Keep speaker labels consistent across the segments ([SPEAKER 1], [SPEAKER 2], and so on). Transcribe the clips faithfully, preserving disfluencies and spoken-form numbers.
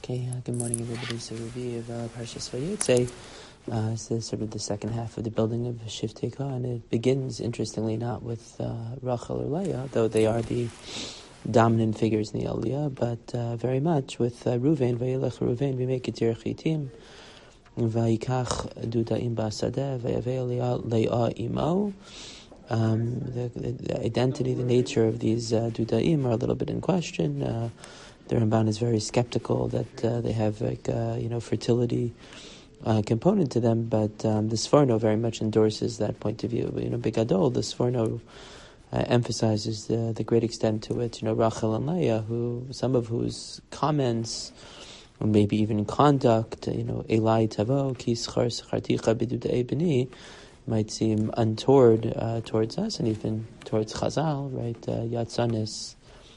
[SPEAKER 1] Okay, uh, good morning, everybody. So, review of uh, Parshas Vayetze. Uh, this is sort of the second half of the building of Shiftei Ka, and it begins, interestingly, not with uh, Rachel or Leah, though they are the dominant figures in the Aliyah, but uh, very much with uh, Ruvain. Vayelech Ruvain v'meiket Chitim vayikach dudaim ba'sadeh vayavei Leah imo. Um, the, the, the identity, the nature of these uh, dudaim are a little bit in question. Uh, The Ramban is very skeptical that uh, they have like uh, you know fertility uh, component to them, but um, the Sforno very much endorses that point of view. But, you know, Begadol, the Sforno uh, emphasizes the, the great extent to which you know Rachel and Leah, who some of whose comments or maybe even conduct, you know, Elai Tavo ki schar secharticha b'dudei b'ni, might seem untoward uh, towards us and even towards Chazal, right? Uh, Yatzanis.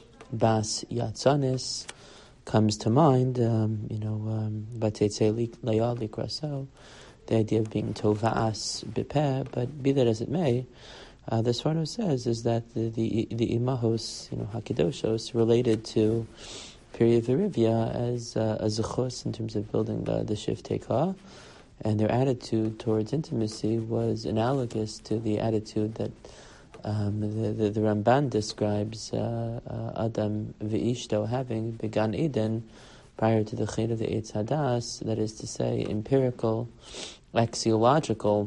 [SPEAKER 1] Bas Yatzanis comes to mind, um, you know, Batetze Leah Likraso, the idea of being Tova'as Bipeh, but be that as it may, uh, the Sforno says is that the, the, the Imahos, you know, Hakidoshos, related to period Virivia as uh, a Zechus in terms of building the, the Shiftei Ka, and their attitude towards intimacy was analogous to the attitude that Um, the, the, the Ramban describes uh, uh, Adam v'ishto having began Eden prior to the Chet of the Eitz Hadas, that is to say, empirical, axiological,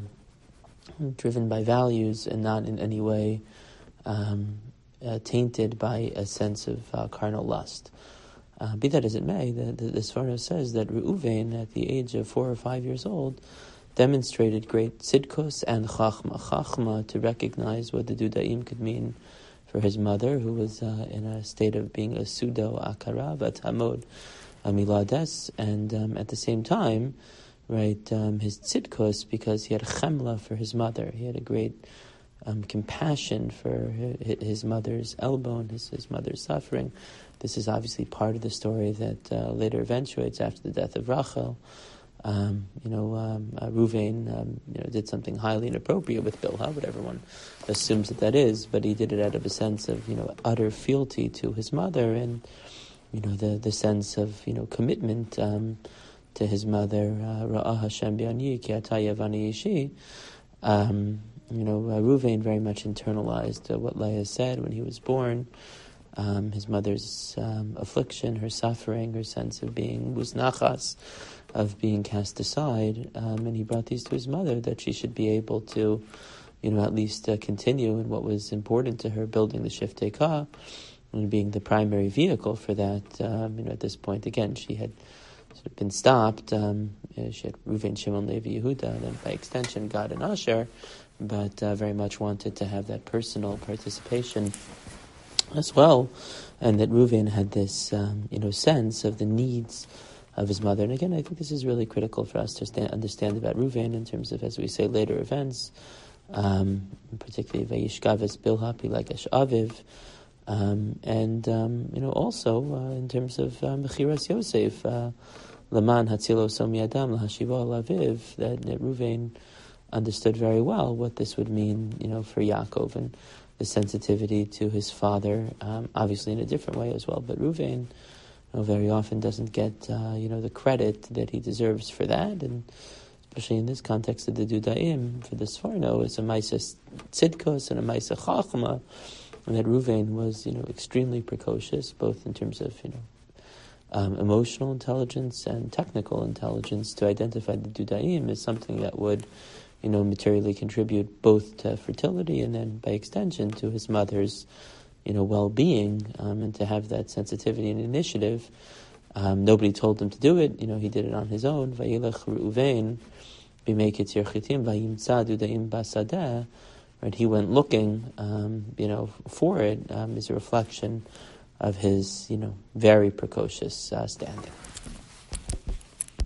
[SPEAKER 1] driven by values and not in any way um, uh, tainted by a sense of uh, carnal lust. Uh, be that as it may, the, the, the Sforno says that Reuven, at the age of four or five years old, demonstrated great tzidkos and chachma, chachma to recognize what the dudaim could mean for his mother, who was uh, in a state of being a pseudo akara v'tamod milades, and um, at the same time, right, um, his tzidkos, because he had chemla for his mother, he had a great um, compassion for his mother's elbow and his, his mother's suffering. This is obviously part of the story that uh, later eventuates after the death of Rachel. Um, you know, um, uh, Ruvain, um, you know, did something highly inappropriate with Bilhah, what everyone assumes that that is, but he did it out of a sense of, you know, utter fealty to his mother and, you know, the, the sense of, you know, commitment um, to his mother. Ra'ah Hashem bi'ani ki ata yavani yishi. Um, you know, uh, Ruvain very much internalized uh, what Leah said when he was born. Um, his mother's um, affliction, her suffering, her sense of being muznachas, of being cast aside, um, and he brought these to his mother that she should be able to, you know, at least uh, continue in what was important to her, building the Shiftei Ka, and being the primary vehicle for that. Um, you know, at this point, again, she had sort of been stopped. Um, she had Reuven, Shimon, Levi, Yehuda, and then by extension, Gad and Asher, but uh, very much wanted to have that personal participation as well, and that Reuven had this, um, you know, sense of the needs of his mother. And again, I think this is really critical for us to stand, understand about Reuven in terms of, as we say, later events, um, particularly Vayishkaves Bilhah Pilagesh Aviv, um, and um, you know, also uh, in terms of Mechiras uh, Yosef, Laman Hatzilo Som Yadam Lahashiva Laviv, that, that Reuven understood very well what this would mean, you know, for Yaakov and the sensitivity to his father, um, obviously in a different way as well. But Reuven, you know, very often doesn't get uh, you know the credit that he deserves for that, and especially in this context of the Dudaim, for the Sforno, it's a Maisa Tzidkos and a Maisa Chachma, and that Reuven was you know extremely precocious, both in terms of you know um, emotional intelligence and technical intelligence. To identify the Dudaim is something that would you know, materially contribute both to fertility and then, by extension, to his mother's, you know, well-being, um, and to have that sensitivity and initiative. Um, nobody told him to do it. You know, he did it on his own. Vayilech Reuven b'meiket Chitim vayimtza dudaim b'sadeh. Right, he went looking, um, you know, for it. Um, is a reflection of his, you know, very precocious uh, standing.